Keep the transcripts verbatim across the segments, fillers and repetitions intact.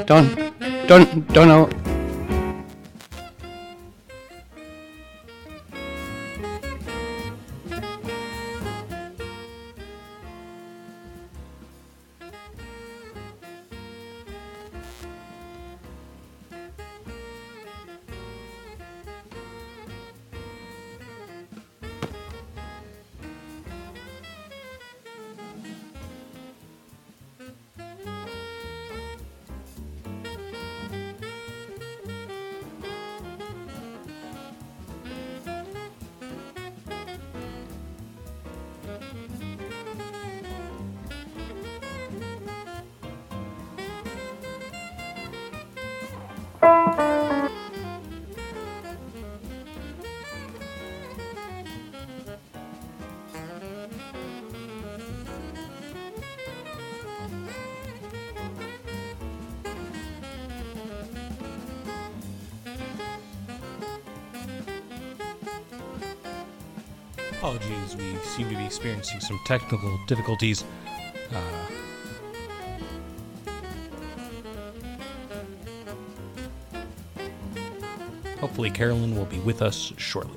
don't, don't, don't know. Apologies, we seem to be experiencing some technical difficulties. Uh, hopefully Carolyn will be with us shortly.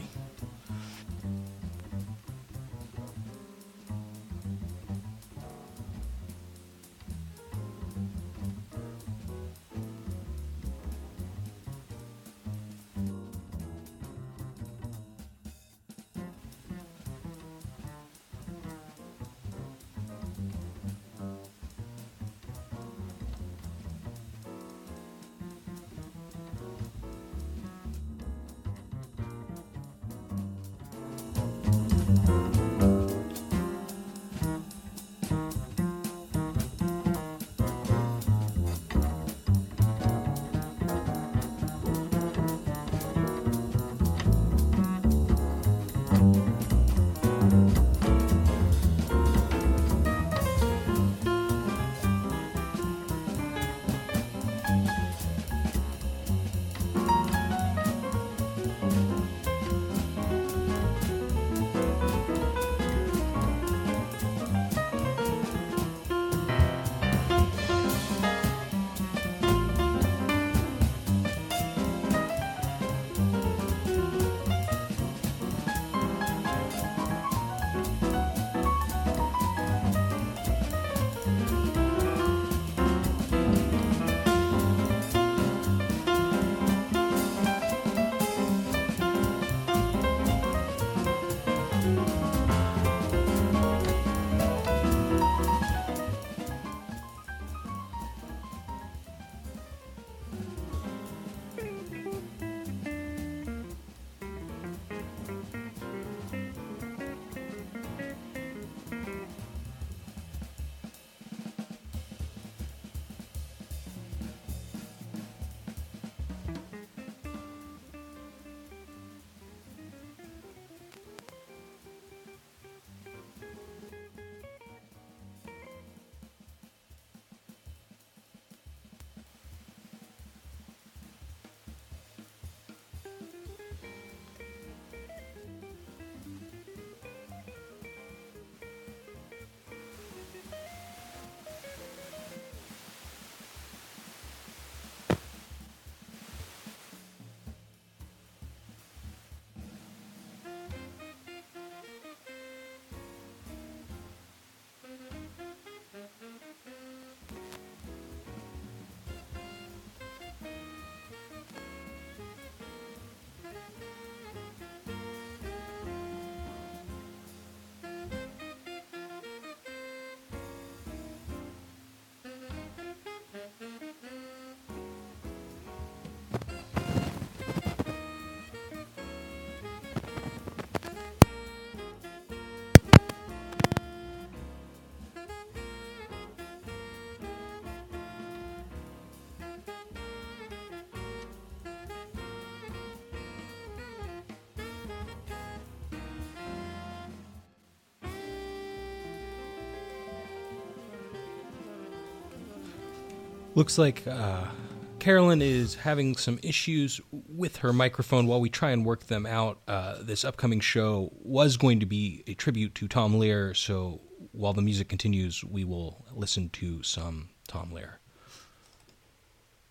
Looks like uh, Carolyn is having some issues with her microphone while we try and work them out. Uh, this upcoming show was going to be a tribute to Tom Lehrer, so while the music continues, we will listen to some Tom Lehrer.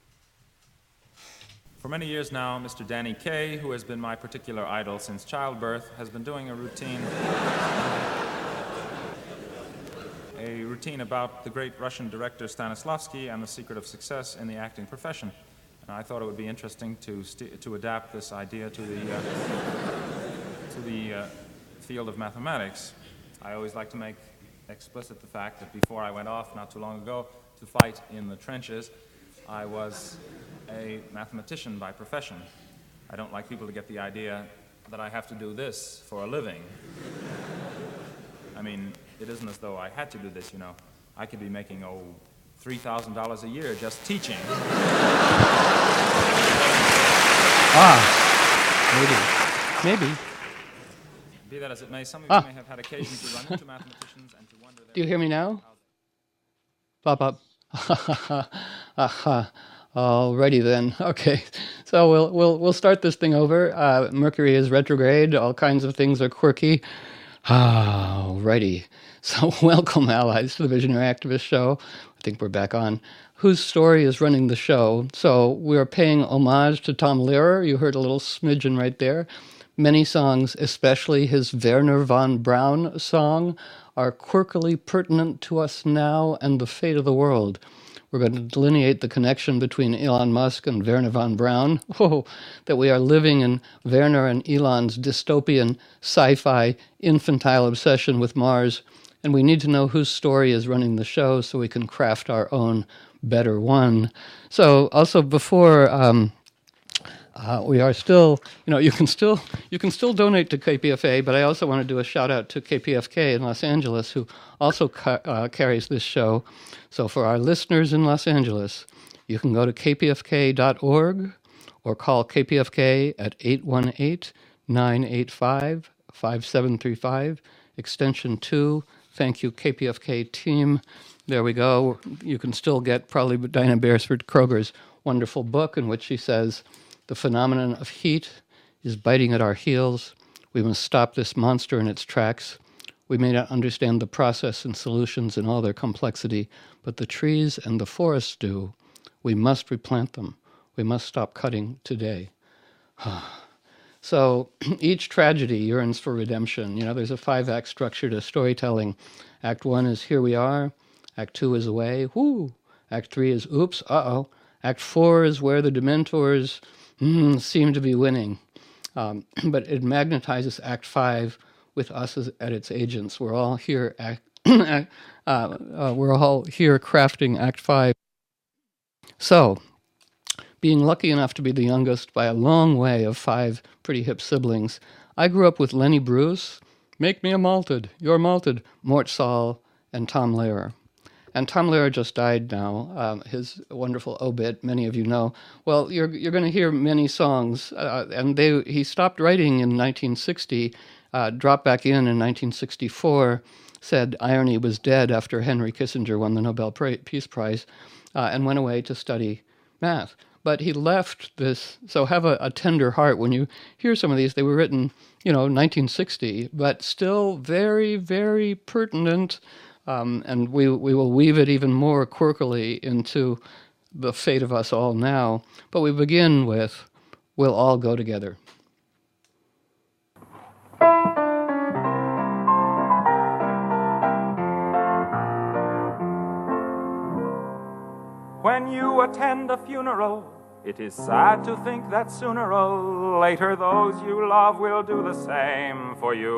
For many years now, Mister Danny Kaye, who has been my particular idol since childbirth, has been doing a routine a routine about the great Russian director Stanislavski and the secret of success in the acting profession. And I thought it would be interesting to st- to adapt this idea to the uh, to the uh, field of mathematics. I always like to make explicit the fact that before I went off not too long ago to fight in the trenches, I was a mathematician by profession. I don't like people to get the idea that I have to do this for a living. I mean, it isn't as though I had to do this, you know. I could be making, oh, three thousand dollars a year just teaching. Ah, maybe. Maybe. Be that as it may, some of Ah. you may have had occasion to run into mathematicians and to wonder... Do you hear me now? Pop up. Aha. Alrighty then. Okay. So we'll we'll we'll start this thing over. Uh, Mercury is retrograde. All kinds of things are quirky. Alrighty. So welcome, allies, to the Visionary Activist Show. I think we're back on. Whose story is running the show? So we're paying homage to Tom Lehrer. You heard a little smidgen right there. Many songs, especially his Werner von Braun song, are quirkily pertinent to us now and the fate of the world. We're going to delineate the connection between Elon Musk and Werner von Braun. Oh, that we are living in Werner and Elon's dystopian sci-fi infantile obsession with Mars. And we need to know whose story is running the show so we can craft our own better one. So also before... Um, Uh, we are still, you know, you can still you can still donate to K P F A, but I also want to do a shout out to K P F K in Los Angeles, who also ca- uh, carries this show. So for our listeners in Los Angeles, you can go to k p f k dot org or call K P F K at eight one eight, nine eight five, five seven three five, extension two. Thank you, K P F K team. There we go. You can still get probably Dinah Beresford Kroger's wonderful book in which she says, the phenomenon of heat is biting at our heels. We must stop this monster in its tracks. We may not understand the process and solutions in all their complexity, but the trees and the forests do. We must replant them. We must stop cutting today. So each tragedy yearns for redemption. You know, there's a five-act structure to storytelling. Act one is here we are. Act two is away. Whoo! Act three is oops, uh-oh. Act four is where the Dementors mm, seem to be winning. Um, but it magnetizes Act five with us as, at its agents. We're all here act, uh, uh, we're all here crafting Act five. So, being lucky enough to be the youngest by a long way of five pretty hip siblings, I grew up with Lenny Bruce, Make Me a Malted, You're Malted, Mort Saul, and Tom Lehrer. And Tom Lehrer just died now. Um, his wonderful obit, many of you know. Well, you're you're going to hear many songs, uh, and they he stopped writing in nineteen sixty, uh, dropped back in in nineteen sixty-four, said irony was dead after Henry Kissinger won the Nobel Peace Prize, uh, and went away to study math. But he left this, so have a, a tender heart when you hear some of these. They were written, you know, nineteen sixty, but still very, very pertinent. Um, and we we will weave it even more quirkily into the fate of us all now. But we begin with, we'll all go together. When you attend a funeral, it is sad to think that sooner or later those you love will do the same for you.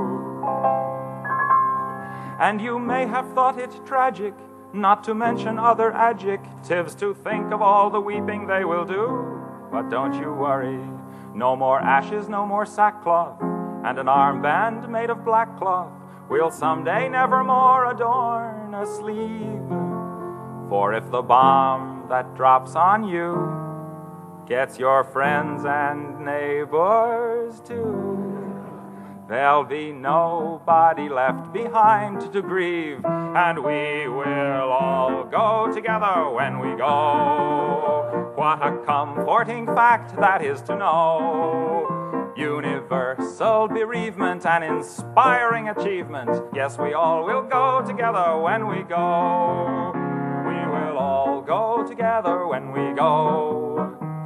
And you may have thought it tragic, not to mention other adjectives, to think of all the weeping they will do. But don't you worry, no more ashes, no more sackcloth, and an armband made of black cloth will someday nevermore adorn a sleeve. For if the bomb that drops on you gets your friends and neighbors too, there'll be nobody left behind to grieve, and we will all go together when we go. What a comforting fact that is to know. Universal bereavement, an inspiring achievement. Yes, we all will go together when we go. We will all go together when we go. All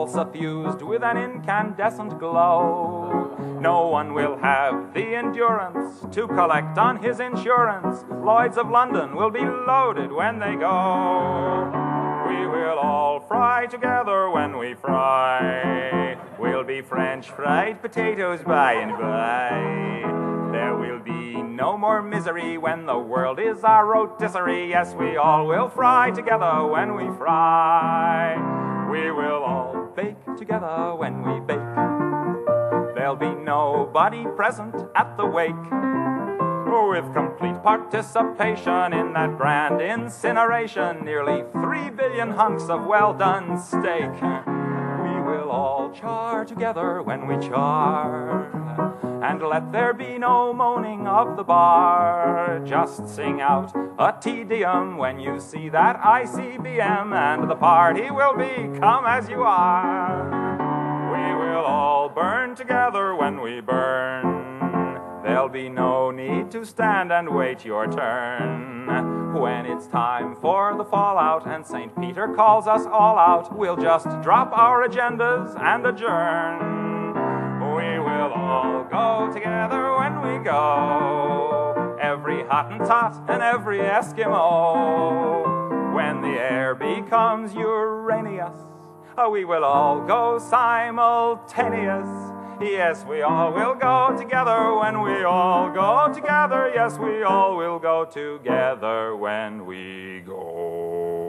all suffused with an incandescent glow. No one will have the endurance to collect on his insurance. Lloyds of London will be loaded when they go. We will all fry together when we fry. We'll be French fried potatoes by and by. There will be no more misery when the world is our rotisserie. Yes, we all will fry together when we fry. We will all bake together when we bake. There'll be nobody present at the wake. With complete participation in that grand incineration, nearly three billion hunks of well-done steak. We will all char together when we char, and let there be no moaning of the bar. Just sing out a Te Deum when you see that I C B M, and the party will be come as you are. We will all burn together when we burn. There'll be no need to stand and wait your turn. When it's time for the fallout and Saint Peter calls us all out, we'll just drop our agendas and adjourn. We will all go together when we go, every Hottentot and every Eskimo. When the air becomes Uranus, we will all go simultaneous. Yes, we all will go together when we all go together. Yes, we all will go together when we go.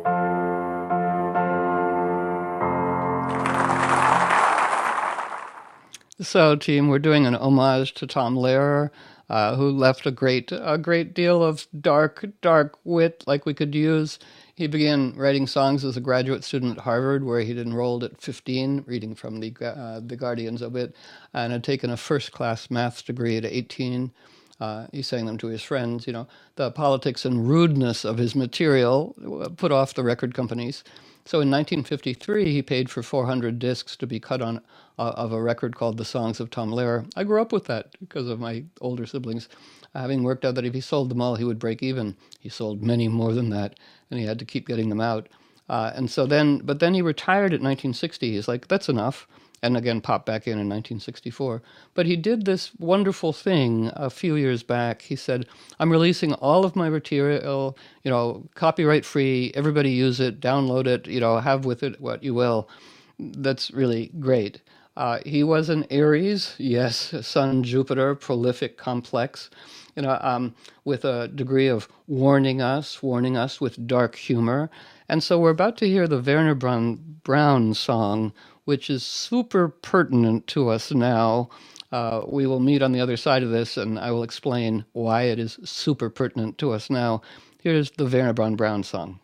So, team, we're doing an homage to Tom Lehrer, uh, who left a great, a great deal of dark, dark wit like we could use. He began writing songs as a graduate student at Harvard, where he'd enrolled at fifteen, reading from the uh, the Guardian's obit, and had taken a first-class maths degree at eighteen. Uh, he sang them to his friends. You know, the politics and rudeness of his material put off the record companies. So in nineteen fifty-three, he paid for four hundred discs to be cut on uh, of a record called The Songs of Tom Lehrer. I grew up with that because of my older siblings, having worked out that if he sold them all, he would break even. He sold many more than that, and he had to keep getting them out. Uh, and so then, but then he retired at nineteen sixty. He's like, that's enough. And again, popped back in in nineteen sixty-four. But he did this wonderful thing a few years back. He said, I'm releasing all of my material, you know, copyright free, everybody use it, download it, you know, have with it what you will. That's really great. Uh, he was an Aries, yes, Sun, Jupiter, prolific, complex, you know, um, with a degree of warning us, warning us with dark humor. And so we're about to hear the Werner Braun, Braun song, which is super pertinent to us now. Uh, we will meet on the other side of this, and I will explain why it is super pertinent to us now. Here's the Werner Braun Braun song.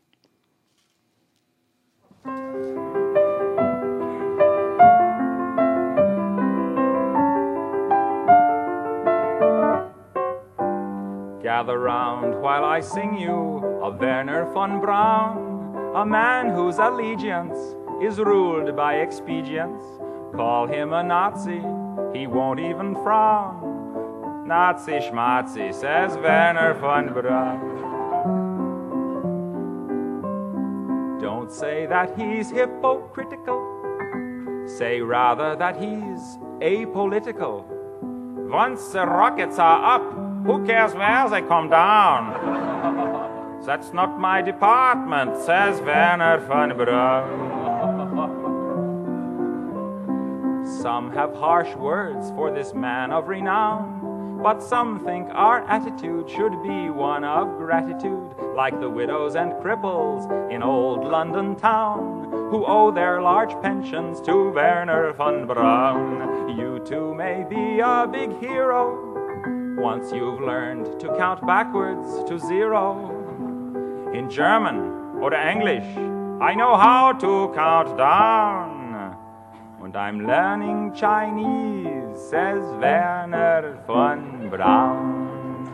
Gather round while I sing you of Werner von Braun, a man whose allegiance is ruled by expedience. Call him a Nazi, he won't even frown. Nazi schmazi, says Werner von Braun. Don't say that he's hypocritical, say rather that he's apolitical. Once the rockets are up, who cares where they come down? That's not my department, says Werner von Braun. Some have harsh words for this man of renown, but some think our attitude should be one of gratitude, like the widows and cripples in old London town, who owe their large pensions to Werner von Braun. You too may be a big hero once you've learned to count backwards to zero. In German or English, I know how to count down. And I'm learning Chinese, says Werner von Braun.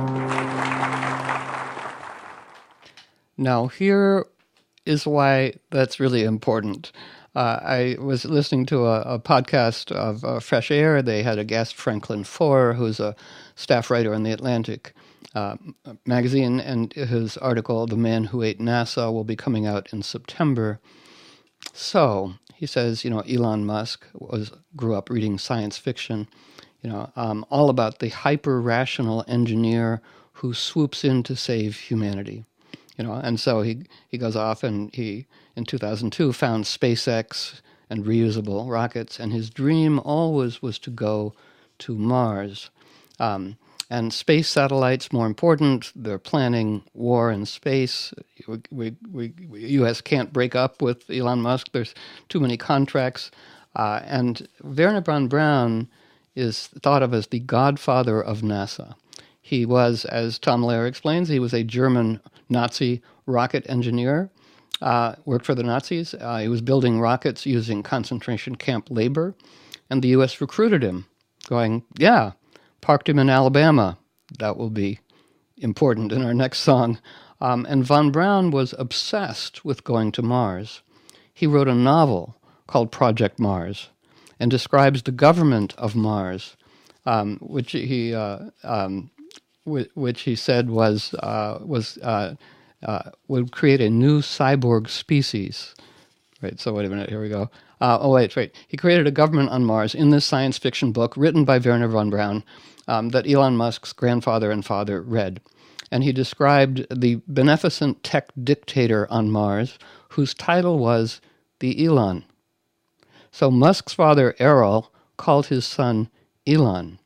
Now, here is why that's really important. Uh, I was listening to a, a podcast of uh, Fresh Air. They had a guest, Franklin Foer, who's a staff writer in The Atlantic uh, magazine, and his article, The Man Who Ate NASA, will be coming out in September. So he says, you know, Elon Musk was grew up reading science fiction, you know, um, all about the hyper-rational engineer who swoops in to save humanity, you know. And so he, he goes off and he, in two thousand two, found SpaceX and reusable rockets, and his dream always was to go to Mars. Um, and space satellites, more important, they're planning war in space. We, we, we, U S can't break up with Elon Musk. There's too many contracts. Uh, and Wernher von Braun is thought of as the godfather of NASA. He was, as Tom Lehrer explains, he was a German Nazi rocket engineer, uh, worked for the Nazis. Uh, he was building rockets using concentration camp labor, and the U S recruited him, going, yeah, parked him in Alabama. That will be important in our next song. Um, and von Braun was obsessed with going to Mars. He wrote a novel called Project Mars and describes the government of Mars, um, which he uh, um, w- which he said was uh, was uh, uh, would create a new cyborg species. Right. So wait a minute. Here we go. Uh, oh wait, wait. He created a government on Mars in this science fiction book written by Wernher von Braun um, that Elon Musk's grandfather and father read. And he described the beneficent tech dictator on Mars, whose title was the Elon. So Musk's father, Errol, called his son Elon.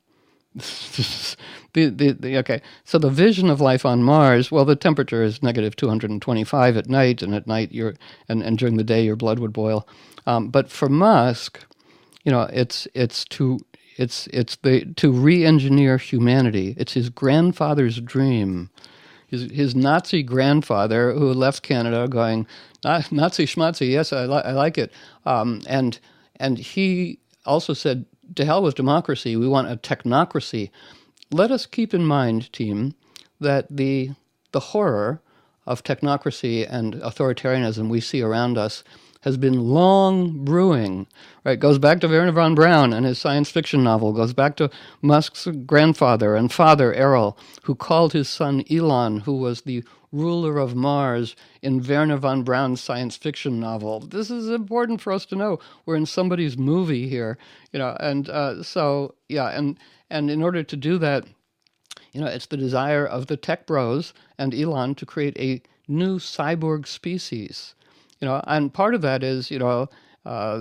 the, the, the, okay, so the vision of life on Mars, well, the temperature is negative two hundred twenty-five at night, and at night you're, and, and during the day your blood would boil. Um, but for Musk, you know, it's it's to it's it's the to re-engineer humanity. It's his grandfather's dream. His, his Nazi grandfather, who left Canada going, Nazi schmatzi, yes, I, li- I like it. Um, and and he also said, to hell with democracy, we want a technocracy. Let us keep in mind, team, that the the horror of technocracy and authoritarianism we see around us has been long brewing, right? Goes back to Wernher von Braun and his science fiction novel, goes back to Musk's grandfather and father, Errol, who called his son Elon, who was the ruler of Mars in Wernher von Braun's science fiction novel. This is important for us to know. We're in somebody's movie here, you know, and uh, so, yeah, and and in order to do that, you know, it's the desire of the tech bros and Elon to create a new cyborg species. You know, and part of that is, you know, uh,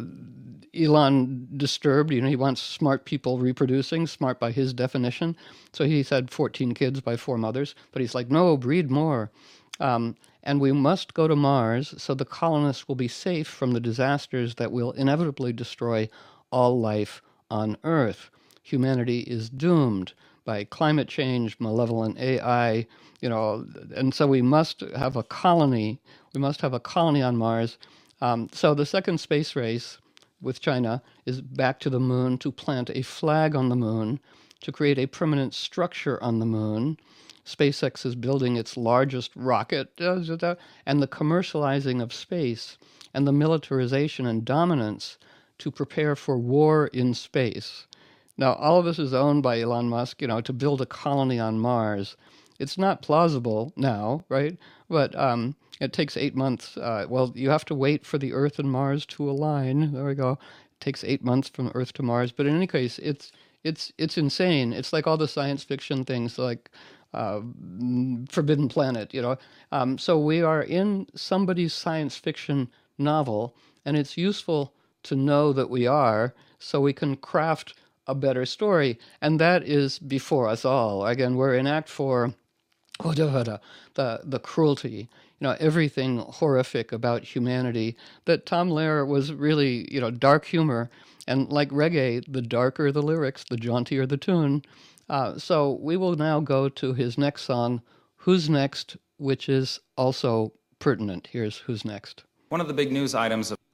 Elon disturbed, you know, he wants smart people reproducing, smart by his definition. So he said fourteen kids by four mothers, but he's like, no, breed more. Um, and we must go to Mars so the colonists will be safe from the disasters that will inevitably destroy all life on Earth. Humanity is doomed by climate change, malevolent A I, you know, and so we must have a colony. We must have a colony on Mars. Um, so the second space race with China is back to the moon to plant a flag on the moon, to create a permanent structure on the moon. SpaceX is building its largest rocket, and the commercializing of space and the militarization and dominance to prepare for war in space. Now, all of this is owned by Elon Musk, you know, to build a colony on Mars. It's not plausible now, right? But um, it takes eight months. Uh, well, you have to wait for the Earth and Mars to align. There we go. It takes eight months from Earth to Mars. But in any case, it's it's it's insane. It's like all the science fiction things, like uh, Forbidden Planet, you know. Um, so we are in somebody's science fiction novel, and it's useful to know that we are, so we can craft a better story. And that is before us all. Again, we're in Act Four. Oh, the, the the cruelty, you know, everything horrific about humanity, that Tom Lehrer was really, you know, dark humor. And like reggae, the darker the lyrics, the jauntier the tune. Uh, so we will now go to his next song, Who's Next, which is also pertinent. Here's Who's Next. One of the big news items of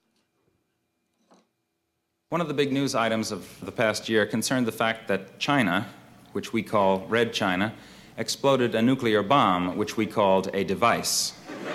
One of the big news items of the past year concerned the fact that China, which we call Red China, exploded a nuclear bomb, which we called a device.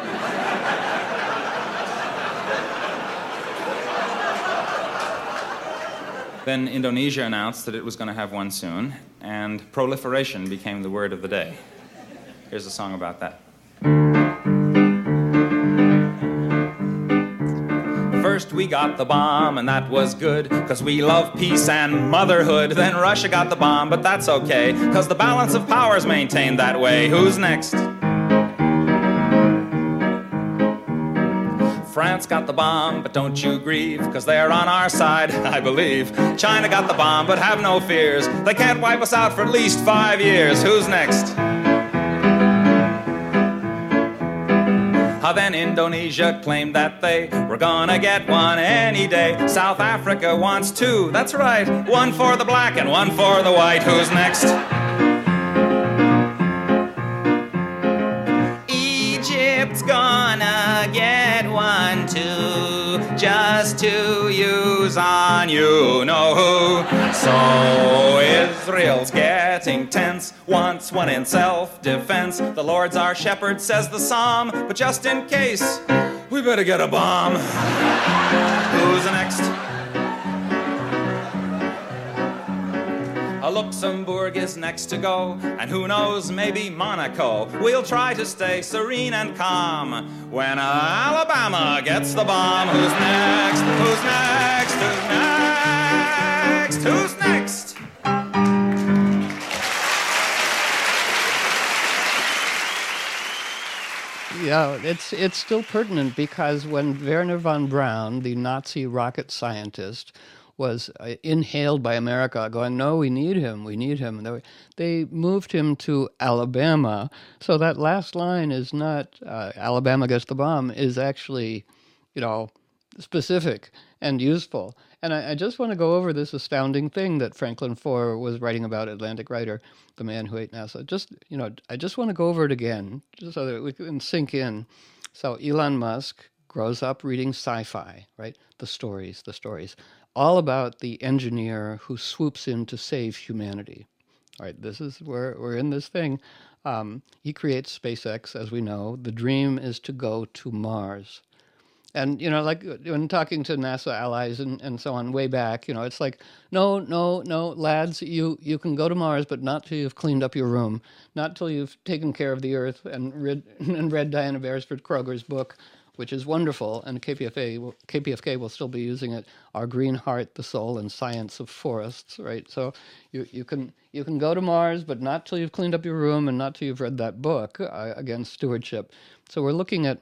Then Indonesia announced that it was going to have one soon, and proliferation became the word of the day. Here's a song about that. First we got the bomb, and that was good, cause we love peace and motherhood. Then Russia got the bomb, but that's okay, cause the balance of power's maintained that way. Who's next? France got the bomb, but don't you grieve, cause they're on our side, I believe. China got the bomb, but have no fears, they can't wipe us out for at least five years. Who's next? Uh, then Indonesia claimed that they were gonna get one any day. South Africa wants two, that's right, one for the black and one for the white. Who's next? Egypt's gonna get one too, just to use on you know who. So Israel's getting tense, wants one in self-defense. The Lord's our shepherd, says the psalm, but just in case, we better get a bomb. Who's next? Uh, Luxembourg is next to go, and who knows, maybe Monaco. We'll try to stay serene and calm when uh, Alabama gets the bomb. Who's next? Who's next? Who's next? Who's next? Yeah, it's it's still pertinent because when Wernher von Braun, the Nazi rocket scientist, was uh, inhaled by America, going, no, we need him, we need him. And they, they moved him to Alabama. So that last line is not uh, Alabama gets the bomb, is actually, you know, specific and useful. And I, I just want to go over this astounding thing that Franklin Foer was writing about, Atlantic writer, the man who ate NASA. Just, you know, I just want to go over it again, just so that we can sink in. So Elon Musk grows up reading sci-fi, right? The stories, the stories. All about the engineer who swoops in to save humanity. All right, this is where we're in this thing. Um, he creates SpaceX, as we know. The dream is to go to Mars. And, you know, like when talking to NASA allies and, and so on way back, you know, it's like, no, no, no, lads, you, you can go to Mars, but not till you've cleaned up your room, not till you've taken care of the Earth and read, and read Diana Beresford Kroger's book, which is wonderful, and K P F A, will, K P F K will still be using it, Our Green Heart, the Soul, and Science of Forests, right? So you, you can you can go to Mars, but not till you've cleaned up your room and not till you've read that book, uh, against stewardship. So we're looking at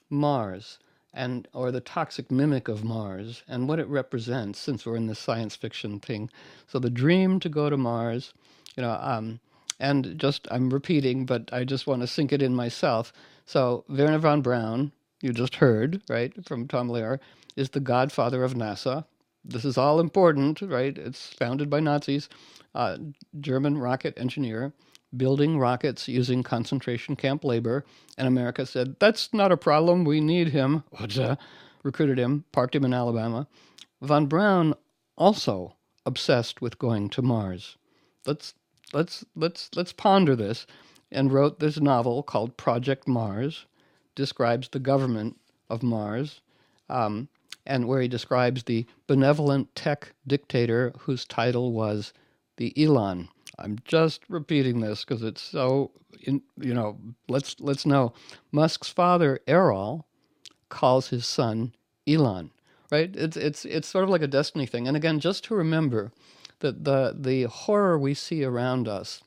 Mars, and or the toxic mimic of Mars, and what it represents, since we're in this science fiction thing. So the dream to go to Mars, you know, um, and just, I'm repeating, but I just want to sink it in myself. So Wernher von Braun, you just heard, right, from Tom Lehrer, is the godfather of NASA. This is all important, right? It's founded by Nazis. Uh, German rocket engineer, building rockets using concentration camp labor. And America said, that's not a problem, we need him. Recruited him, parked him in Alabama. Von Braun also obsessed with going to Mars. Let's let's let's let's ponder this, and wrote this novel called Project Mars. Describes the government of Mars, um, and where he describes the benevolent tech dictator whose title was the Elon. I'm just repeating this because it's so, in, you know, let's let's know. Musk's father, Errol, calls his son Elon, right? It's it's it's sort of like a destiny thing. And again, just to remember that the the horror we see around us,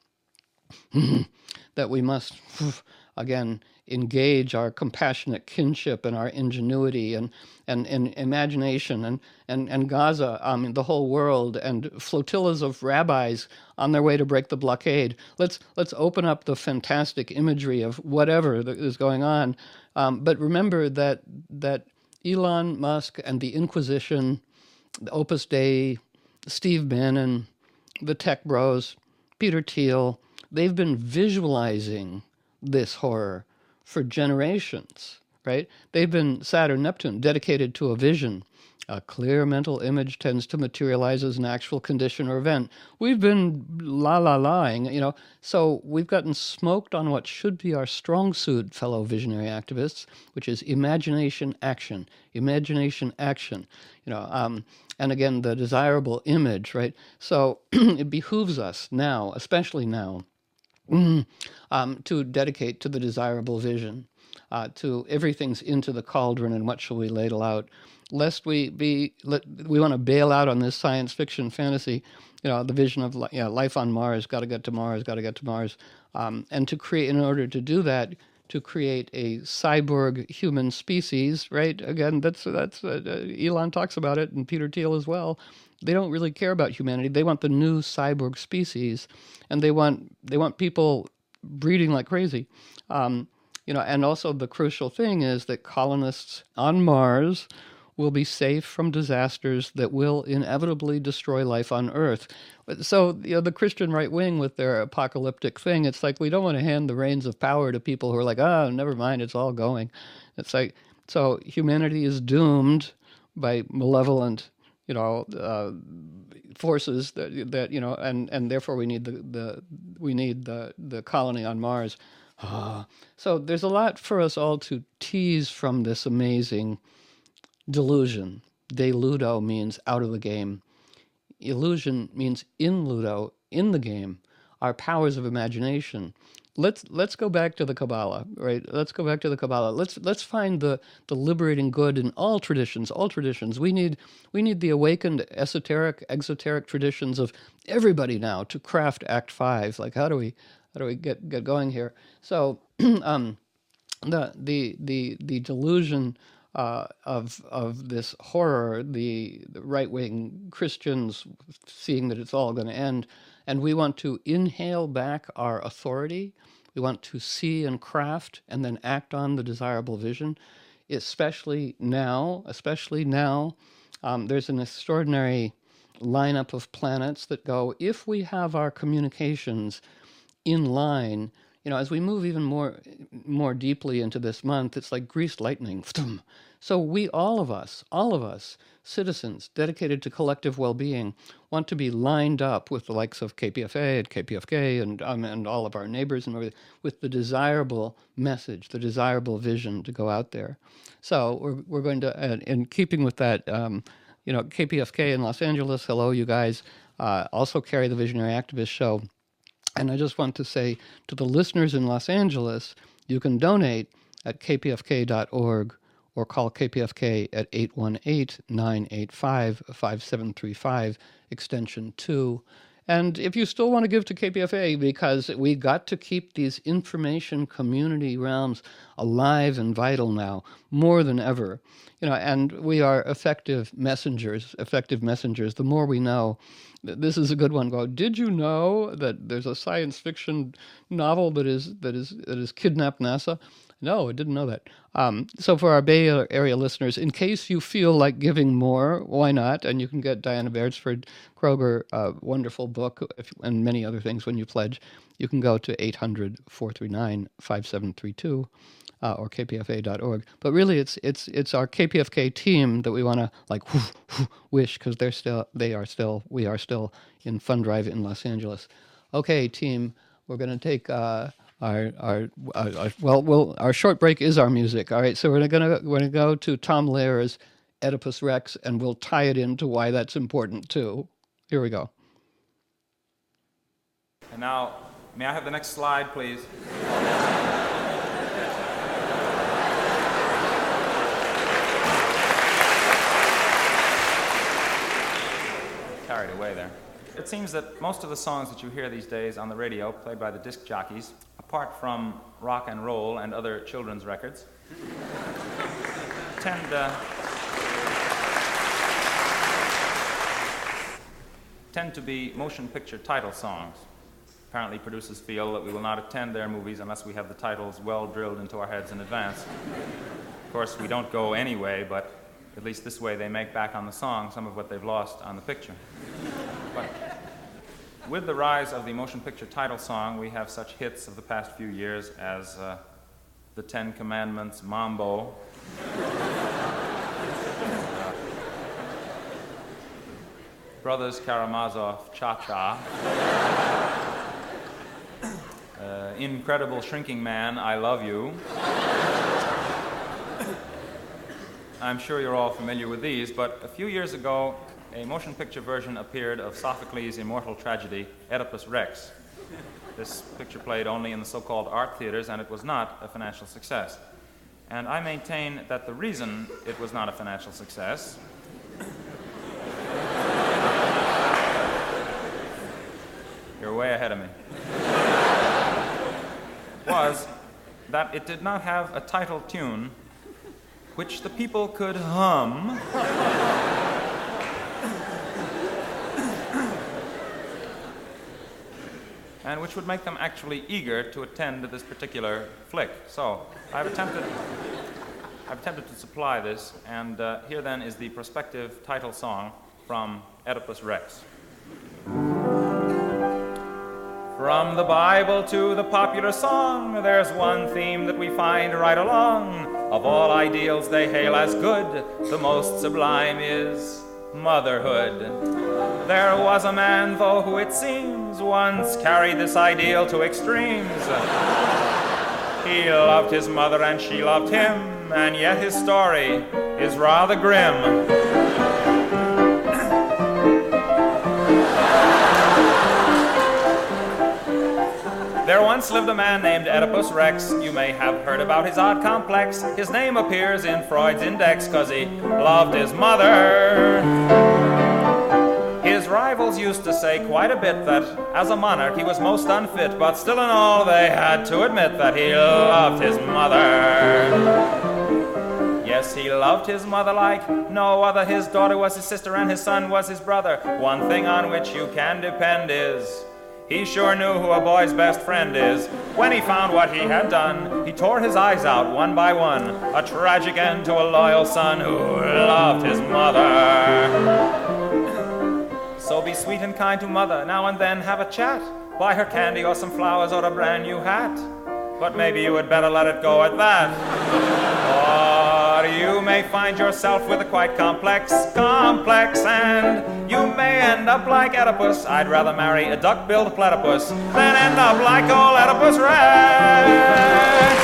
that we must, again, engage our compassionate kinship and our ingenuity and, and, and imagination and, and, and Gaza, I mean, the whole world, and flotillas of rabbis on their way to break the blockade. Let's let's open up the fantastic imagery of whatever that is going on. Um, but remember that that Elon Musk and the Inquisition, the Opus Dei, Steve Bannon, the tech bros, Peter Thiel, they've been visualizing this horror for generations, right? They've been, Saturn, Neptune, dedicated to a vision. A clear mental image tends to materialize as an actual condition or event. We've been la-la-laing, you know, so we've gotten smoked on what should be our strong suit, fellow visionary activists, which is imagination action, imagination action, you know, um, and again, the desirable image, right? So it behooves us now, especially now, Mm, um, to dedicate to the desirable vision. uh, to everything's into the cauldron and what shall we ladle out, lest we be, let, we want to bail out on this science fiction fantasy, you know, the vision of you know, life on Mars, got to get to Mars, got to get to Mars. Um, and to create, in order to do that, to create a cyborg human species, right? Again, that's, that's uh, Elon talks about it, and Peter Thiel as well. They don't really care about humanity. They want the new cyborg species, and they want they want people breeding like crazy. Um, you know, and also the crucial thing is that colonists on Mars will be safe from disasters that will inevitably destroy life on Earth. So, you know, the Christian right wing with their apocalyptic thing, it's like we don't want to hand the reins of power to people who are like, oh, never mind, it's all going. It's like, so humanity is doomed by malevolent, you know, uh, forces that, that you know, and, and therefore we need the, the we need the, the colony on Mars. Uh, so there's a lot for us all to tease from this amazing delusion. De ludo means out of the game. Illusion means in ludo, in the game. Our powers of imagination. Let's let's go back to the Kabbalah, right? Let's go back to the Kabbalah. Let's let's find the, the liberating good in all traditions. All traditions. We need we need the awakened esoteric, exoteric traditions of everybody now to craft Act Five. Like how do we how do we get, get going here? So um, the the the the delusion Uh, of of this horror, the, the right-wing Christians seeing that it's all going to end, and we want to inhale back our authority. We want to see and craft and then act on the desirable vision, especially now, especially now. Um, there's an extraordinary lineup of planets that go, if we have our communications in line, you know, as we move even more more deeply into this month, it's like greased lightning. So we, all of us, all of us, citizens dedicated to collective well-being, want to be lined up with the likes of K P F A and K P F K and um, and all of our neighbors and everything, with the desirable message, the desirable vision to go out there. So we're we're going to, uh, in keeping with that, um, you know, K P F K in Los Angeles, hello, you guys, uh, also carry the Visionary Activist Show. And I just want to say to the listeners in Los Angeles, you can donate at k p f k dot org or call K P F K at eight one eight, nine eight five, five seven three five, extension two. And if you still want to give to K P F A, because we got to keep these information community realms alive and vital now, more than ever. You know, and we are effective messengers, effective messengers. The more we know, this is a good one. Go, did you know that there's a science fiction novel that is that is that is kidnapped NASA? No, I didn't know that. Um, so for our Bay Area listeners, in case you feel like giving more, why not? And you can get Diana Beresford Kroger, uh, wonderful book, if, and many other things when you pledge. You can go to eight hundred, four three nine, five seven three two uh, or k p f a dot org. But really, it's it's it's our K P F K team that we want to like whoo, whoo, wish, because they're still they are still we are still in Fund Drive in Los Angeles. Okay, team, we're going to take. Uh, Our, our, our, our well, well, our short break is our music. All right, so we're gonna we're gonna go to Tom Lehrer's Oedipus Rex, and we'll tie it into why that's important too. Here we go. And now, may I have the next slide, please? Carried away there. It seems that most of the songs that you hear these days on the radio, played by the disc jockeys, apart from rock and roll and other children's records, tend, uh, tend to be motion picture title songs. Apparently producers feel that we will not attend their movies unless we have the titles well drilled into our heads in advance. Of course, we don't go anyway, but at least this way they make back on the song some of what they've lost on the picture. But with the rise of the motion picture title song, we have such hits of the past few years as uh, The Ten Commandments, Mambo, uh, Brothers Karamazov, Cha-Cha, uh, Incredible Shrinking Man, I Love You. I'm sure you're all familiar with these, but a few years ago, a motion picture version appeared of Sophocles' immortal tragedy, Oedipus Rex. This picture played only in the so-called art theaters, and it was not a financial success. And I maintain that the reason it was not a financial success you're way ahead of me, was that it did not have a title tune which the people could hum and which would make them actually eager to attend to this particular flick. So I've attempted, I've attempted to supply this, and uh, here then is the prospective title song from Oedipus Rex. From the Bible to the popular song, there's one theme that we find right along. Of all ideals they hail as good, the most sublime is motherhood. There was a man, though, who it seems once carried this ideal to extremes. He loved his mother and she loved him, and yet his story is rather grim. There once lived a man named Oedipus Rex. You may have heard about his odd complex. His name appears in Freud's index because he loved his mother. His rivals used to say quite a bit that as a monarch he was most unfit, but still in all they had to admit that he loved his mother. Yes, he loved his mother like no other. His daughter was his sister and his son was his brother. One thing on which you can depend is he sure knew who a boy's best friend is. When he found what he had done, he tore his eyes out one by one. A tragic end to a loyal son who loved his mother. So be sweet and kind to mother. Now and then have a chat. Buy her candy or some flowers or a brand new hat. But maybe you would better let it go at that. Or you may find yourself with a quite complex complex, and you may end up like Oedipus. I'd rather marry a duck-billed platypus than end up like old Oedipus Rex.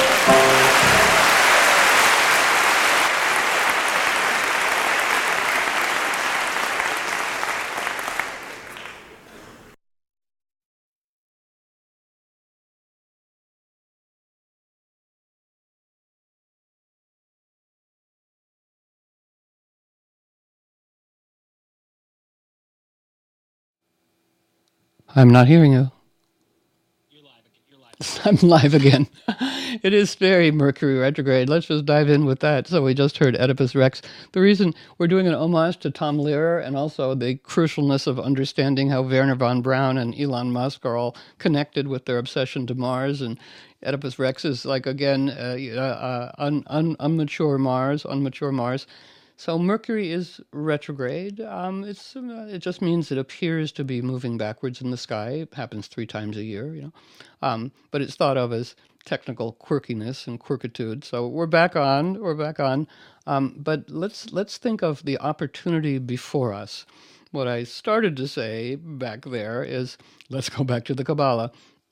I'm not hearing you. You're live again. You're live. I'm live again. It is very Mercury retrograde. Let's just dive in with that. So we just heard Oedipus Rex. The reason we're doing an homage to Tom Lehrer and also the crucialness of understanding how Wernher von Braun and Elon Musk are all connected with their obsession to Mars. And Oedipus Rex is like, again, uh, uh, un, un, unmature Mars, unmature Mars. So Mercury is retrograde. Um, it's uh, it just means it appears to be moving backwards in the sky. It happens three times a year, you know. Um, but it's thought of as technical quirkiness and quirkitude. So we're back on. We're back on. Um, but let's let's think of the opportunity before us. What I started to say back there is let's go back to the Kabbalah.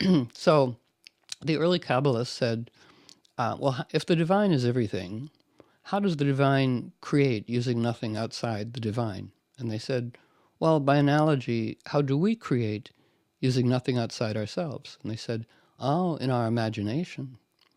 So the early Kabbalists said, uh, well, if the divine is everything, how does the divine create using nothing outside the divine? And they said, well, by analogy, how do we create using nothing outside ourselves? And they said, oh, in our imagination.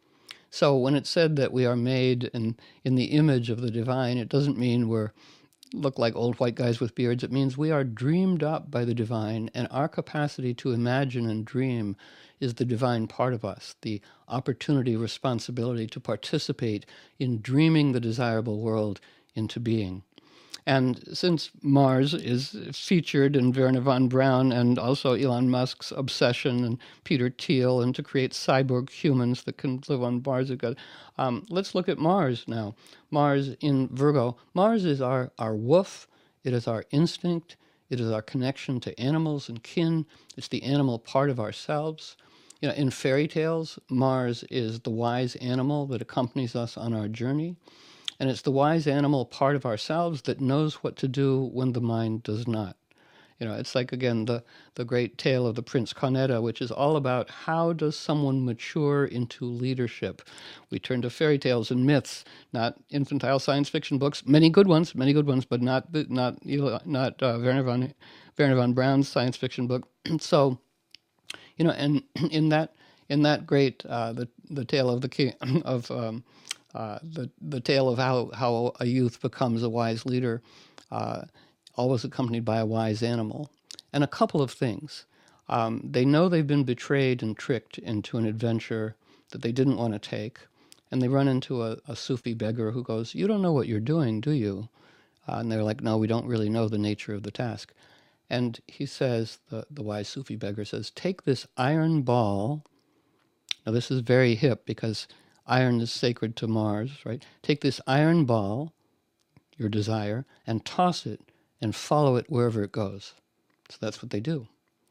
So when it said that we are made in, in the image of the divine, it doesn't mean we're look like old white guys with beards. It means we are dreamed up by the divine, and our capacity to imagine and dream is the divine part of us, the opportunity, responsibility to participate in dreaming the desirable world into being. And since Mars is featured in Wernher von Braun and also Elon Musk's obsession and Peter Thiel and to create cyborg humans that can live on Mars, um, let's look at Mars now. Mars in Virgo. Mars is our, our woof. It is our instinct. It is our connection to animals and kin. It's the animal part of ourselves. You know, in fairy tales, Mars is the wise animal that accompanies us on our journey. And it's the wise animal part of ourselves that knows what to do when the mind does not. You know, it's like, again, the, the great tale of the Prince Cornetta, which is all about how does someone mature into leadership. We turn to fairy tales and myths, not infantile science fiction books. Many good ones, many good ones, but not not not uh, Wernher von Wernher von Braun's science fiction book. So, you know, and in that in that great uh, the the tale of the king of um, uh, the the tale of how, how a youth becomes a wise leader, uh, always accompanied by a wise animal. And a couple of things. Um, they know they've been betrayed and tricked into an adventure that they didn't want to take. And they run into a, a Sufi beggar who goes, "You don't know what you're doing, do you?" Uh, and they're like, "No, we don't really know the nature of the task." And he says, the, the wise Sufi beggar says, "Take this iron ball." Now, this is very hip because iron is sacred to Mars, right? "Take this iron ball, your desire, and toss it and follow it wherever it goes." So that's what they do.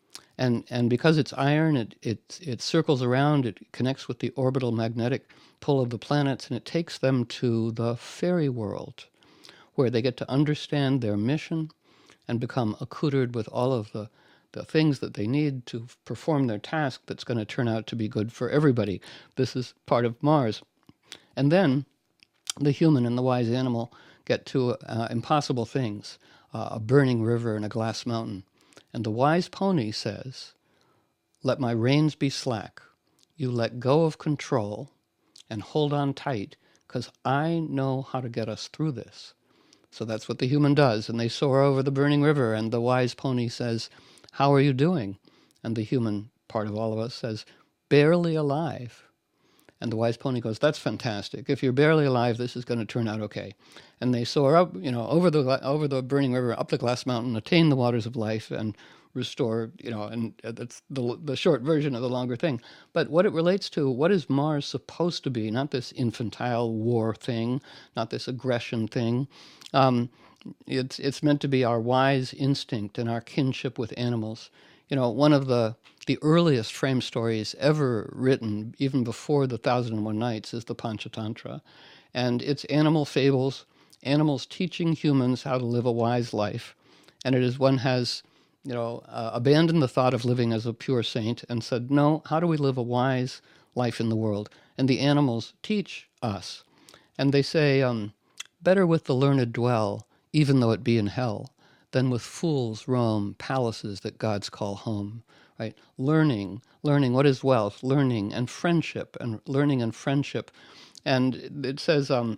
And and because it's iron, it, it, it circles around, it connects with the orbital magnetic pull of the planets, and it takes them to the fairy world, where they get to understand their mission and become accoutred with all of the, the things that they need to perform their task that's going to turn out to be good for everybody. This is part of Mars. And then the human and the wise animal get to uh, impossible things, uh, a burning river and a glass mountain. And the wise pony says, "Let my reins be slack. You let go of control and hold on tight, because I know how to get us through this." So that's what the human does. And they soar over the burning river, and the wise pony says, "How are you doing?" And the human part of all of us says, "Barely alive." And the wise pony goes, "That's fantastic. If you're barely alive, this is going to turn out okay." And they soar up, you know, over the over the burning river, up the glass mountain, attain the waters of life, and restore, you know, and that's the the short version of the longer thing. But what it relates to, what is Mars supposed to be? Not this infantile war thing, not this aggression thing. Um, it's it's meant to be our wise instinct and our kinship with animals. You know, one of the the earliest frame stories ever written, even before the Thousand and One Nights, is the Panchatantra. And it's animal fables, animals teaching humans how to live a wise life. And it is one has, you know, uh, abandoned the thought of living as a pure saint and said, no, how do we live a wise life in the world? And the animals teach us. And they say, um, better with the learned dwell, even though it be in hell, than with fools roam palaces that gods call home. Right? Learning, learning what is wealth, learning and friendship, and learning and friendship. And it says um,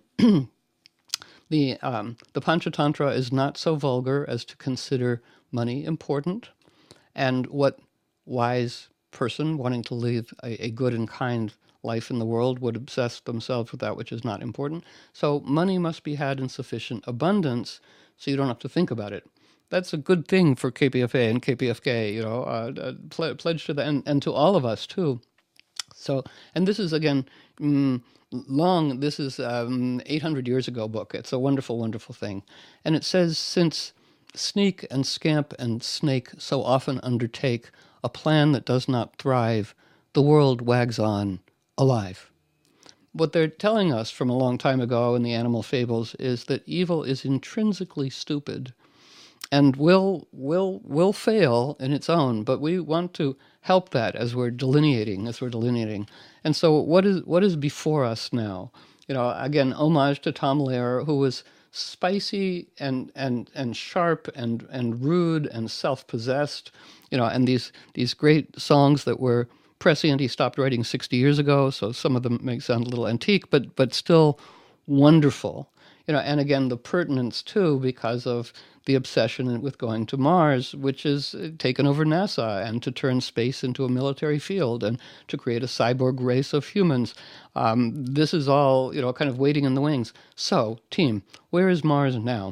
the um, the Panchatantra is not so vulgar as to consider money important, and what wise person wanting to live a, a good and kind life in the world would obsess themselves with that which is not important. So money must be had in sufficient abundance, so you don't have to think about it. That's a good thing for K P F A and K P F K, you know, uh, uh, ple- pledge to the, and, and to all of us too. So, and this is again, mm, long, this is um, eight hundred years ago book. It's a wonderful, wonderful thing. And it says, since sneak and scamp and snake so often undertake a plan that does not thrive, the world wags on alive. What they're telling us from a long time ago in the animal fables is that evil is intrinsically stupid and will will will fail in its own, but we want to help that as we're delineating, as we're delineating. And so what is what is before us now? You know, again, homage to Tom Lehrer, who was spicy and and and sharp and and rude and self-possessed, you know, and these these great songs that were prescient. He stopped writing sixty years ago, so some of them may sound a little antique, but but still wonderful. You know, and again, the pertinence too, because of the obsession with going to Mars, which is taken over NASA, and to turn space into a military field and to create a cyborg race of humans. Um, this is all, you know, kind of waiting in the wings. So, team, where is Mars now?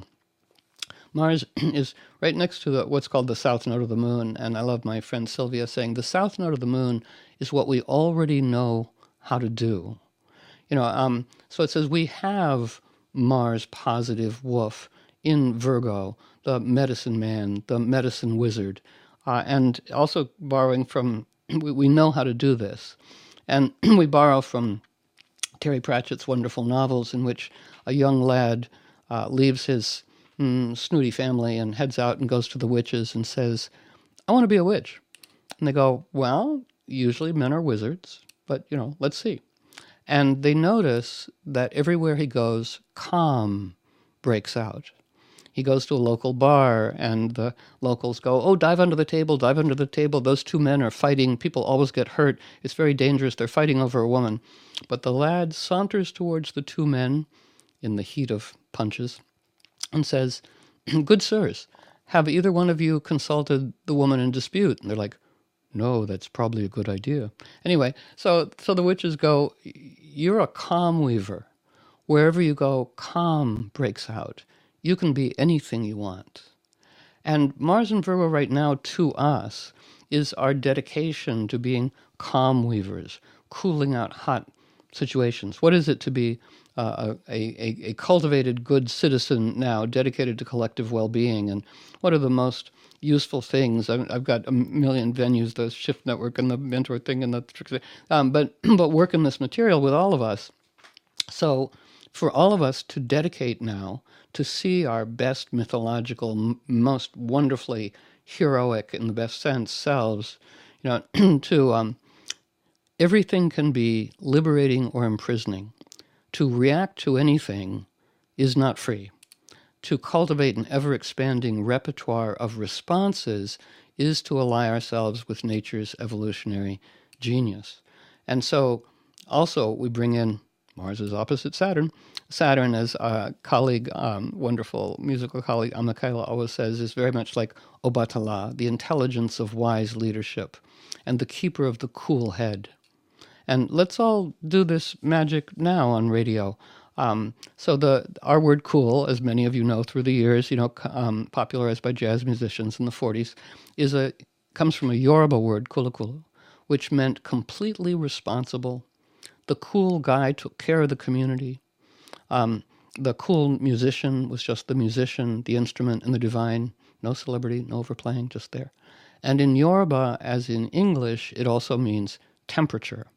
Mars is right next to the, what's called the south node of the moon, and I love my friend Sylvia saying the south node of the moon is what we already know how to do. You know, um, so it says we have Mars positive wolf in Virgo, the medicine man, the medicine wizard, uh, and also borrowing from, we, we know how to do this. And we borrow from Terry Pratchett's wonderful novels in which a young lad uh, leaves his mm, snooty family and heads out and goes to the witches and says, I want to be a witch. And they go, well, usually men are wizards, but, you know, let's see. And they notice that everywhere he goes, calm breaks out. He goes to a local bar, and the locals go, oh, dive under the table, dive under the table. Those two men are fighting. People always get hurt. It's very dangerous. They're fighting over a woman. But the lad saunters towards the two men in the heat of punches and says, good sirs, have either one of you consulted the woman in dispute? And they're like, no, that's probably a good idea. Anyway, so so the witches go, you're a calm weaver. Wherever you go, calm breaks out. You can be anything you want. And Mars and Virgo right now, to us, is our dedication to being calm weavers, cooling out hot situations. What is it to be uh, a, a, a cultivated good citizen now, dedicated to collective well-being? And what are the most useful things? I've, I've got a million venues, the Shift Network and the Mentor thing and the... Um, but, but work in this material with all of us. So for all of us to dedicate now to see our best mythological, m- most wonderfully heroic, in the best sense, selves, you know, to um, everything can be liberating or imprisoning. To react to anything is not free. To cultivate an ever-expanding repertoire of responses is to ally ourselves with nature's evolutionary genius. And so also we bring in Mars is opposite Saturn. Saturn, as a colleague, um, wonderful musical colleague Amakaila always says, is very much like Obatala, the intelligence of wise leadership, and the keeper of the cool head. And let's all do this magic now on radio. Um, so the our word cool, as many of you know through the years, you know, um, popularized by jazz musicians in the forties, is a comes from a Yoruba word, kulakulu, which meant completely responsible. The cool guy took care of the community. Um, the cool musician was just the musician, the instrument, and the divine. No celebrity, no overplaying, just there. And in Yoruba, as in English, it also means temperature.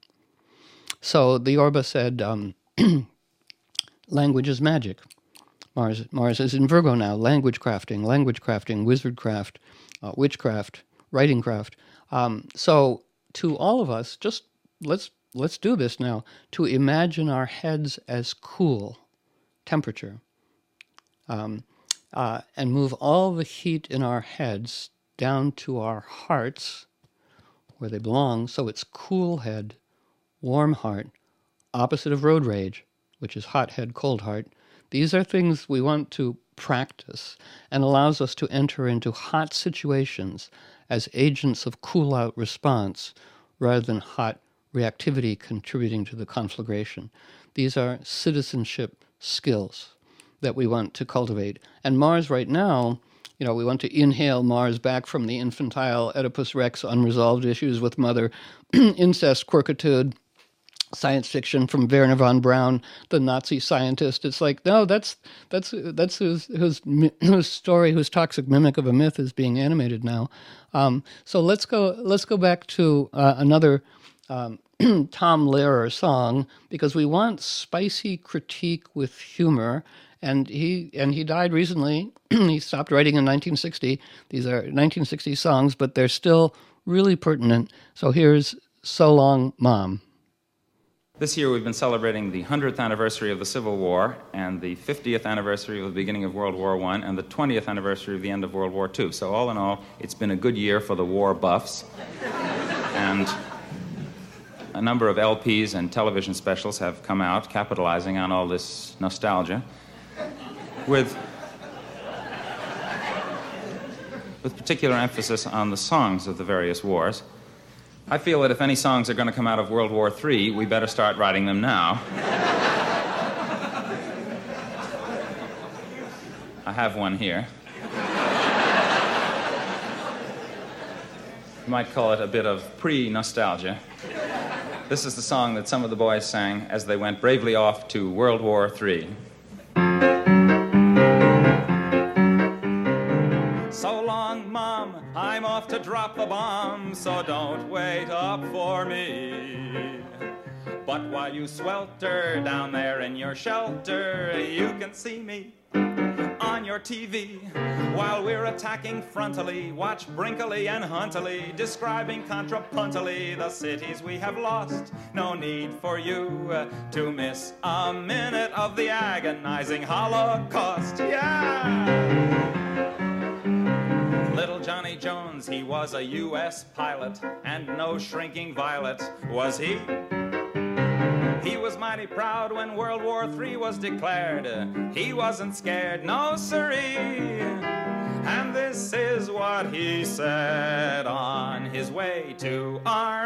So the Yoruba said, um, language is magic. Mars, Mars is in Virgo now, language crafting, language crafting, wizard craft, uh, witchcraft, writing craft. Um, so to all of us, just let's Let's do this now, to imagine our heads as cool, temperature, um, uh, and move all the heat in our heads down to our hearts, where they belong, so it's cool head, warm heart, opposite of road rage, which is hot head, cold heart. These are things we want to practice and allows us to enter into hot situations as agents of cool-out response rather than hot reactivity contributing to the conflagration. These are citizenship skills that we want to cultivate. And Mars right now, you know, we want to inhale Mars back from the infantile Oedipus Rex, unresolved issues with mother, incest, quirkitude, science fiction from Wernher von Braun, the Nazi scientist. It's like, no, that's that's that's whose whose whose story, whose toxic mimic of a myth is being animated now. Um, so let's go let's go back to uh, another Um, Tom Lehrer song, because we want spicy critique with humor, and he and he died recently. He stopped writing in nineteen sixty. These are nineteen sixty songs, but they're still really pertinent. So here's So Long, Mom. This year we've been celebrating the hundredth anniversary of the Civil War and the fiftieth anniversary of the beginning of World War One and the twentieth anniversary of the end of World War Two. So all in all, it's been a good year for the war buffs. And a number of L Ps and television specials have come out capitalizing on all this nostalgia with, with particular emphasis on the songs of the various wars. I feel that if any songs are going to come out of World War Three, we better start writing them now. I have one here. You might call it a bit of pre-nostalgia. This is the song that some of the boys sang as they went bravely off to World War Three. So long, Mom, I'm off to drop the bomb, so don't wait up for me. But while you swelter down there in your shelter, you can see me on your T V while we're attacking frontally. Watch Brinkley and Huntley describing contrapuntally the cities we have lost. No need for you to miss a minute of the agonizing Holocaust. Yeah! Jones, he was a U S pilot, and no shrinking violet was he. He was mighty proud when World War Three was declared. He wasn't scared, no siree. And this is what he said on his way to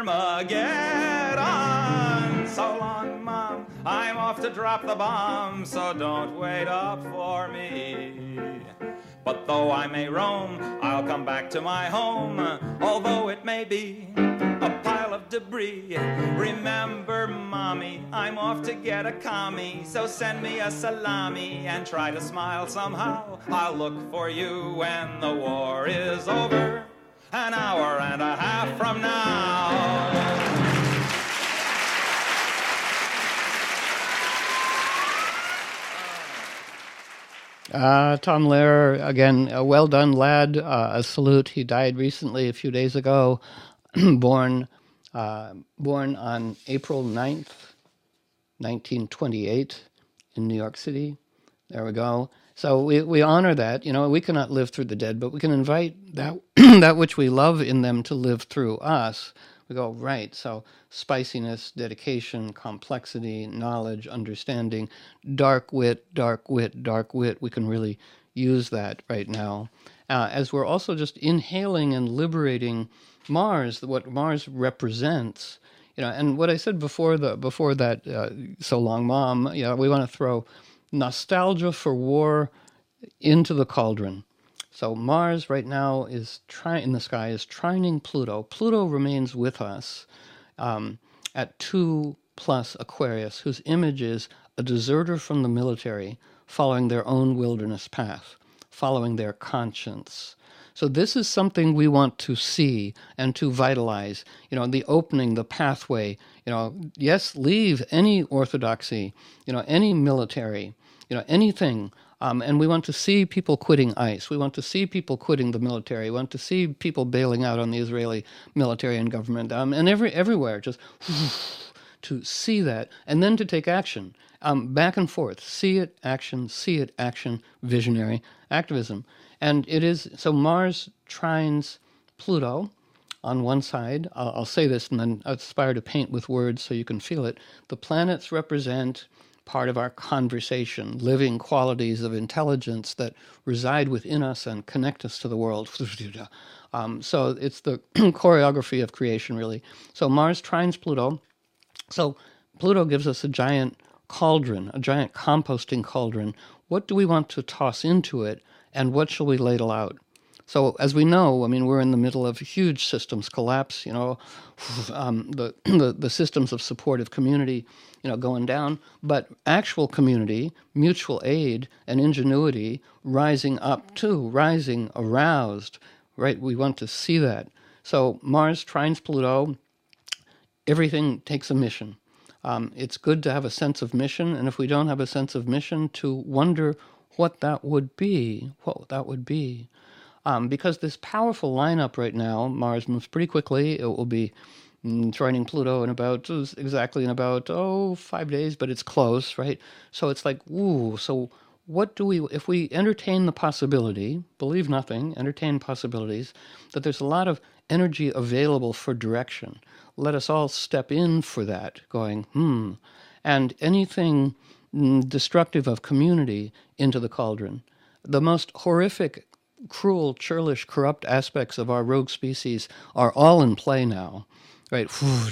Armageddon. So long, Mom, I'm off to drop the bomb, so don't wait up for me. But though I may roam, I'll come back to my home, although it may be a pile of debris. Remember, Mommy, I'm off to get a commie, so send me a salami and try to smile somehow. I'll look for you when the war is over, an hour and a half from now. Uh, Tom Lehrer, again, a well done lad, uh, a salute. He died recently, a few days ago, born uh, born on April ninth, nineteen twenty-eight in New York City. There we go. So we, we honor that. You know, we cannot live through the dead, but we can invite that that which we love in them to live through us. We go, right, so spiciness, dedication, complexity, knowledge, understanding, dark wit, dark wit, dark wit. We can really use that right now. Uh, as we're also just inhaling and liberating Mars, what Mars represents. You know, and what I said before the before that, uh, so long, Mom, you know, we want to throw nostalgia for war into the cauldron. So Mars right now is tri- in the sky is trining Pluto. Pluto remains with us um, at two plus Aquarius, whose image is a deserter from the military following their own wilderness path, following their conscience. So this is something we want to see and to vitalize, you know, the opening, the pathway, you know, yes, leave any orthodoxy, you know, any military, you know, anything. Um, and we want to see people quitting ICE. We want to see people quitting the military. We want to see people bailing out on the Israeli military and government, um, and every everywhere, just to see that, and then to take action, um, back and forth. See it, action, see it, action, visionary activism. And it is, so Mars trines Pluto on one side. I'll, I'll say this and then aspire to paint with words so you can feel it. The planets represent part of our conversation, living qualities of intelligence that reside within us and connect us to the world. Um, so it's the choreography of creation, really. So Mars trines Pluto. So Pluto gives us a giant cauldron, a giant composting cauldron. What do we want to toss into it, and what shall we ladle out? So as we know, I mean, we're in the middle of huge systems collapse, you know, um, the, the the systems of supportive community, you know, going down, but actual community, mutual aid, and ingenuity rising up too, rising, aroused, right? We want to see that. So Mars trines Pluto, everything takes a mission. Um, it's good to have a sense of mission, and if we don't have a sense of mission, to wonder what that would be, what that would be. Um, because this powerful lineup right now, Mars moves pretty quickly. It will be mm, trining Pluto in about, exactly in about, oh, five days, but it's close, right? So it's like, ooh, so what do we, if we entertain the possibility, believe nothing, entertain possibilities, that there's a lot of energy available for direction. Let us all step in for that, going, hmm, and anything mm, destructive of community into the cauldron. The most horrific, cruel, churlish, corrupt aspects of our rogue species are all in play now, right?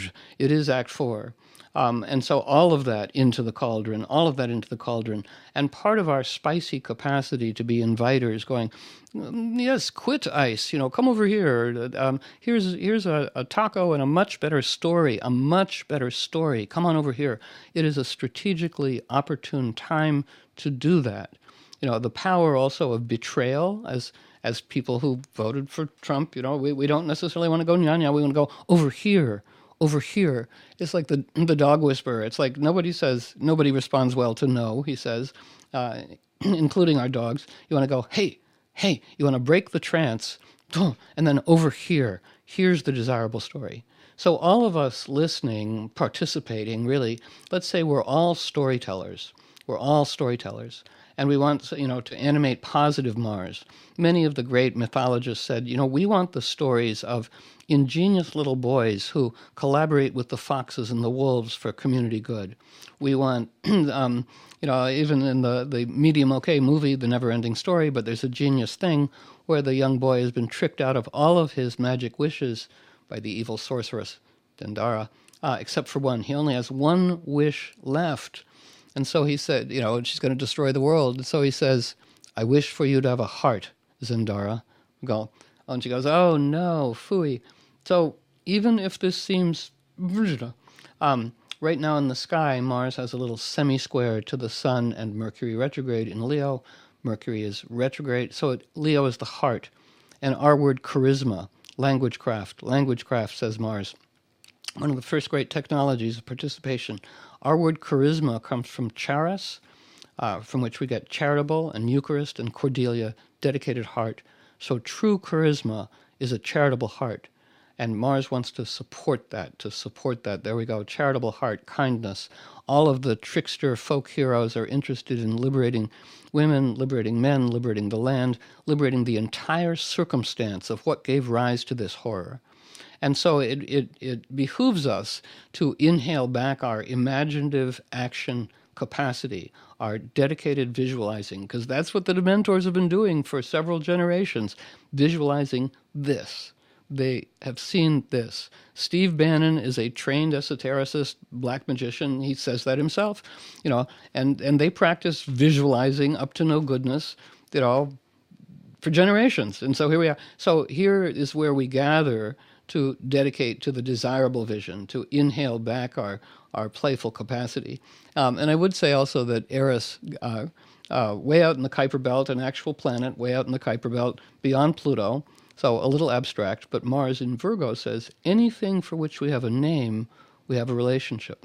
It is Act Four. Um, and so all of that into the cauldron, all of that into the cauldron. And part of our spicy capacity to be inviters going, yes, quit ICE, you know, come over here. Um, here's here's a, a taco and a much better story, a much better story. Come on over here. It is a strategically opportune time to do that. You know, the power also of betrayal as as people who voted for Trump, you know, we, we don't necessarily want to go nya-nya. We want to go over here, over here. It's like the the dog whisperer. It's like nobody says, nobody responds well to no, he says, uh, including our dogs. You want to go, hey, hey, you want to break the trance, and then over here, here's the desirable story. So all of us listening, participating, really, let's say we're all storytellers. We're all storytellers. And we want, you know, to animate positive Mars. Many of the great mythologists said, you know, we want the stories of ingenious little boys who collaborate with the foxes and the wolves for community good. We want, um, you know, even in the, the medium okay movie, The Never-Ending Story, but there's a genius thing where the young boy has been tricked out of all of his magic wishes by the evil sorceress, Dendara, uh, except for one. He only has one wish left. And so he said, you know, she's going to destroy the world. And so he says, I wish for you to have a heart, Zendara. We go, oh, and she goes, oh, no, phooey. So even if this seems, um, right now in the sky, Mars has a little semi-square to the sun and Mercury retrograde in Leo. Mercury is retrograde, so it, Leo is the heart. And our word charisma, language craft, language craft, says Mars. One of the first great technologies of participation. Our word charisma comes from charis, uh, from which we get charitable, and Eucharist and Cordelia, dedicated heart. So true charisma is a charitable heart. And Mars wants to support that, to support that. There we go, charitable heart, kindness. All of the trickster folk heroes are interested in liberating women, liberating men, liberating the land, liberating the entire circumstance of what gave rise to this horror. And so it, it, it behooves us to inhale back our imaginative action capacity, our dedicated visualizing, because that's what the Dementors have been doing for several generations, visualizing this. They have seen this. Steve Bannon is a trained esotericist, black magician. He says that himself, you know, and, and they practice visualizing up to no goodness, you know, for generations. And so here we are. So here is where we gather to dedicate to the desirable vision, to inhale back our, our playful capacity. Um, and I would say also that Eris, uh, uh, way out in the Kuiper Belt, an actual planet, way out in the Kuiper Belt, beyond Pluto, so a little abstract, but Mars in Virgo says, anything for which we have a name, we have a relationship.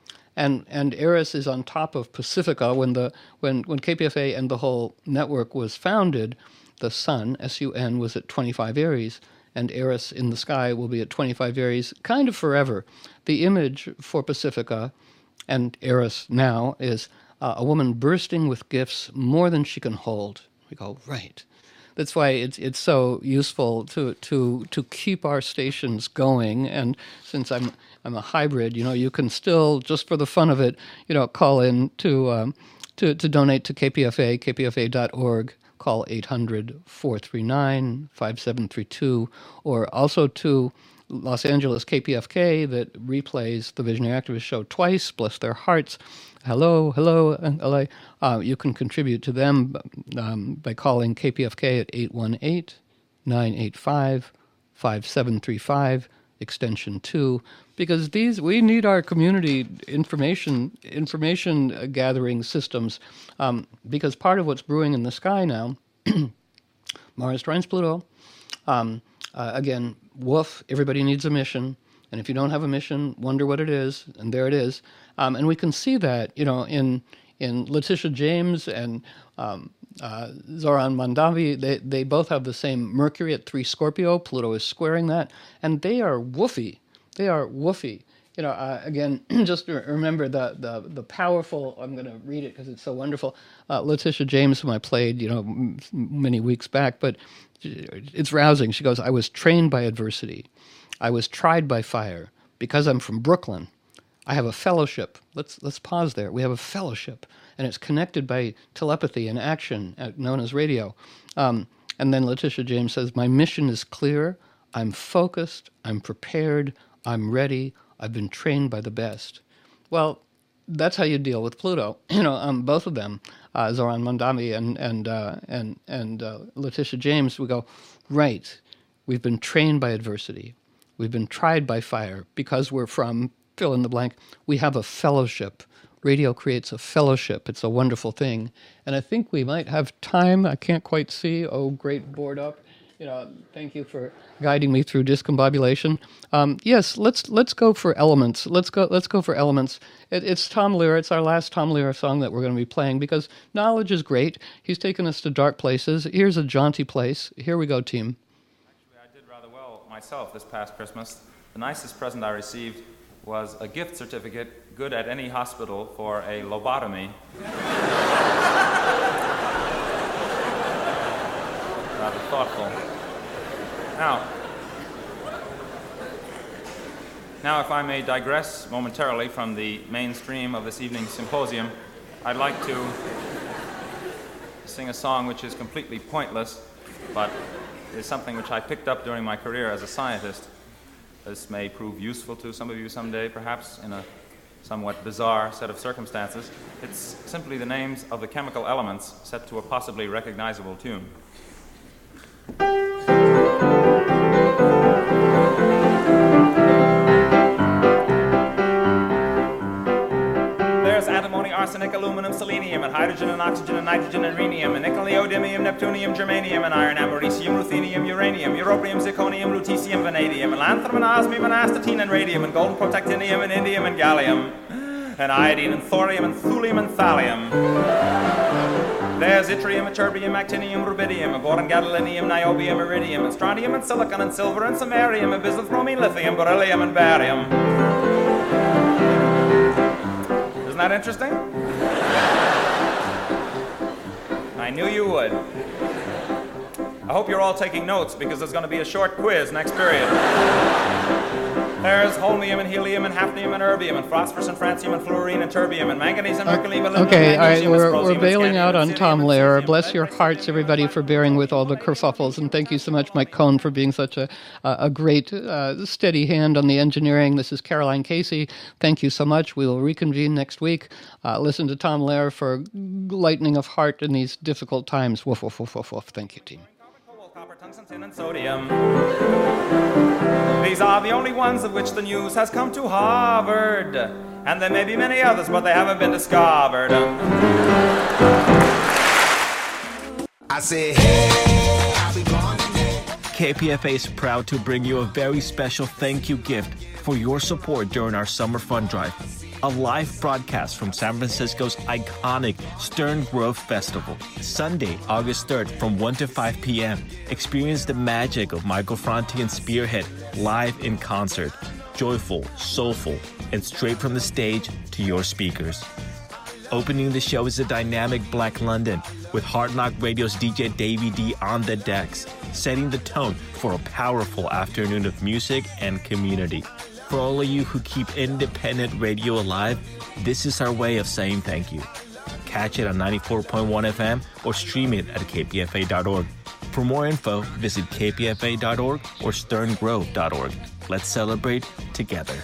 And and Eris is on top of Pacifica. When the when, when K P F A and the whole network was founded, the sun, S U N, was at twenty-five Aries, and Eris in the sky will be at twenty-five Aries kind of forever. The image for Pacifica and Eris now is uh, a woman bursting with gifts more than she can hold. We go, right. That's why it's it's so useful to to to keep our stations going. And since I'm I'm a hybrid, you know, you can still, just for the fun of it, you know, call in to um, to to donate to K P F A, k p f a dot org. Call eight hundred, four three nine, five seven three two, or also to Los Angeles K P F K that replays the Visionary Activist show twice. Bless their hearts. Hello, hello, L A. Uh, you can contribute to them um, by calling K P F K at eight one eight, nine eight five, five seven three five, extension two, because these we need our community information information gathering systems, um, because part of what's brewing in the sky now, Mars trines Pluto, um, uh, again, woof, everybody needs a mission. And if you don't have a mission, wonder what it is, and there it is. Um, and we can see that, you know, in in Letitia James and um, uh, Zoran Mandavi, they, they both have the same Mercury at three Scorpio. Pluto is squaring that, and they are woofy. They are woofy. You know, uh, again, just remember the, the the powerful. I'm going to read it because it's so wonderful. Uh, Letitia James, whom I played, you know, m- many weeks back, but it's rousing. She goes, "I was trained by adversity. I was tried by fire. Because I'm from Brooklyn, I have a fellowship." Let's let's pause there. We have a fellowship, and it's connected by telepathy and action, known as radio. Um, and then Letitia James says, "My mission is clear. I'm focused. I'm prepared. I'm ready. I've been trained by the best." Well, that's how you deal with Pluto. You know, um, both of them, uh, Zoran Mandami and and uh, and and uh, Letitia James, we go, right. We've been trained by adversity. We've been tried by fire because we're from fill in the blank. We have a fellowship. Radio creates a fellowship. It's a wonderful thing. And I think we might have time. I can't quite see. Oh, great board up. You know, thank you for guiding me through discombobulation. Um, yes, let's let's go for elements. Let's go let's go for elements. It, it's Tom Lehrer. It's our last Tom Lehrer song that we're going to be playing because knowledge is great. He's taken us to dark places. Here's a jaunty place. Here we go, team. Myself this past Christmas. The nicest present I received was a gift certificate good at any hospital for a lobotomy. rather thoughtful. Now, now, if I may digress momentarily from the mainstream of this evening's symposium, I'd like to sing a song which is completely pointless, but is something which I picked up during my career as a scientist. This may prove useful to some of you someday, perhaps, in a somewhat bizarre set of circumstances. It's simply the names of the chemical elements set to a possibly recognizable tune. There's antimony, arsenic, aluminum, selenium, and hydrogen, and oxygen, and nitrogen, and rhenium, and nickel, neodymium, neptunium, germanium, and iron, americium, ruthenium, uranium, europium, zirconium, lutetium, vanadium, and lanthanum, and osmium, and astatine, and radium, and golden protactinium, and indium, and gallium, and iodine, and thorium, and thulium, and thallium. There's yttrium, terbium, actinium, rubidium, boron, gadolinium, niobium, iridium, and strontium, and silicon, and silver, and samarium, and bismuth, bromine, lithium, beryllium, and barium. Isn't that interesting? I knew you would. I hope you're all taking notes because there's going to be a short quiz next period. There's holmium and helium and hafnium and erbium and phosphorus and francium and fluorine and terbium and manganese and mercury and aluminum. Okay, and all right, magnesium, we're, asprosium, we're and bailing scandium, out on and Tom cerium, Lehrer. and Bless cesium, your and hearts, everybody, for bearing with all the kerfuffles, and thank you so much, Mike Cohn, for being such a a great, uh, steady hand on the engineering. This is Caroline Casey. Thank you so much. We will reconvene next week. Uh, listen to Tom Lehrer for lightening of heart in these difficult times. Woof, woof, woof, woof, woof. Thank you, team. Copper, tungsten, tin, and sodium. These are the only ones of which the news has come to Harvard. And there may be many others, but they haven't been discovered. I say, hey, I'll be gone today. K P F A is proud to bring you a very special thank you gift for your support during our summer fund drive. A live broadcast from San Francisco's iconic Stern Grove Festival. Sunday, August third from one to five p.m. Experience the magic of Michael Franti and Spearhead live in concert. Joyful, soulful, and straight from the stage to your speakers. Opening the show is a dynamic Black London with Hard Knock Radio's D J Davey D on the decks, setting the tone for a powerful afternoon of music and community. For all of you who keep independent radio alive, this is our way of saying thank you. Catch it on ninety-four point one F M or stream it at k p f a dot org. For more info, visit k p f a dot org or stern grove dot org. Let's celebrate together.